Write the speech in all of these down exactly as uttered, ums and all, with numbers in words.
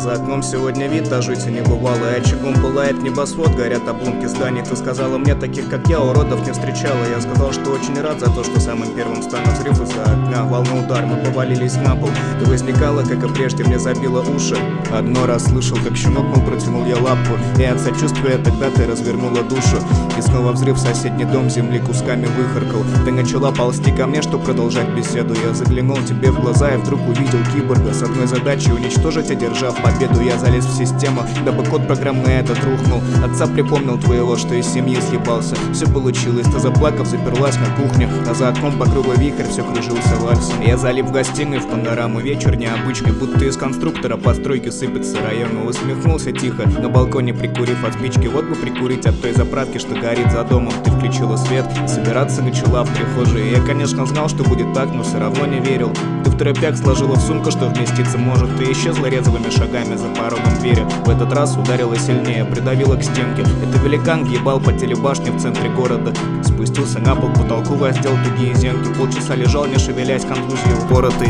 за окном сегодня вид, а жить и не бывало. И очагом пылает небосвод, горят обломки зданий. Ты сказала мне, таких как я, уродов не встречала. Я сказал, что очень рад за то, что самым первым стану взрыв из-за окна. Волна удар, мы повалились на пол. Ты возникала, как и прежде, мне забила уши. Одно раз слышал, как щенок, мол, протянул я лапу. И от сочувствия тогда ты развернула душу. И снова взрыв, соседний дом земли кусками выхаркал. Ты начала ползти ко мне, чтобы продолжать беседу. Я заглянул тебе в глаза и вдруг увидел киборга с одной задачей — уничтожить, одержав победу. Я залез в систему, дабы код программный этот рухнул. Отца припомнил твоего, что из семьи съебался. Все получилось, ты заплакав, заперлась на кухню. А за окном по кругу вихрь, все кружился вальсом. Я залип в гостиной в панораму, вечер необычный, будто из конструктора постройки сыпется району. Усмехнулся тихо, на балконе прикурив от спички. Вот бы прикурить от той заправки, что горит за домом. Ты включила свет и собираться начала в прихожей. Я, конечно, знал, что будет так, но все равно не верил. Ты в торопях сложила в сумку, что вместиться может. Ты исчезла резвыми шагами за порогом двери. В этот раз ударила сильнее, придавила к стенке. Это великан ебал по телебашне в центре города. Спустился на пол, к потолку воздел тугие зенки. Полчаса лежал, не шевелясь, контузией упоротый.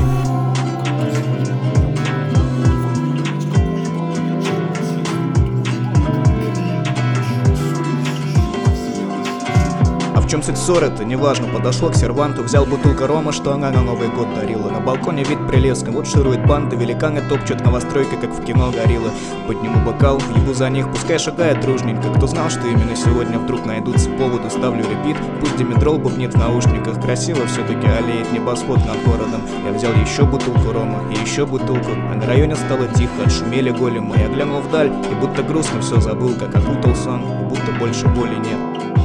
В чем суть ссоры-то, неважно. Подошел к серванту, взял бутылку рома, что она на Новый год дарила. На балконе вид прелестный, вот ширует банда. Великаны топчут новостройка, как в кино горилла. Подниму бокал, въебу за них, пускай шагает дружненько. Кто знал, что именно сегодня вдруг найдутся поводы. Ставлю репит, пусть Димитрол бубнит в наушниках. Красиво все-таки аллеет небосвод над городом. Я взял еще бутылку рома и еще бутылку. А на районе стало тихо, отшумели големы. Я глянул вдаль и будто грустно все забыл, как окутал сон, и будто больше боли нет.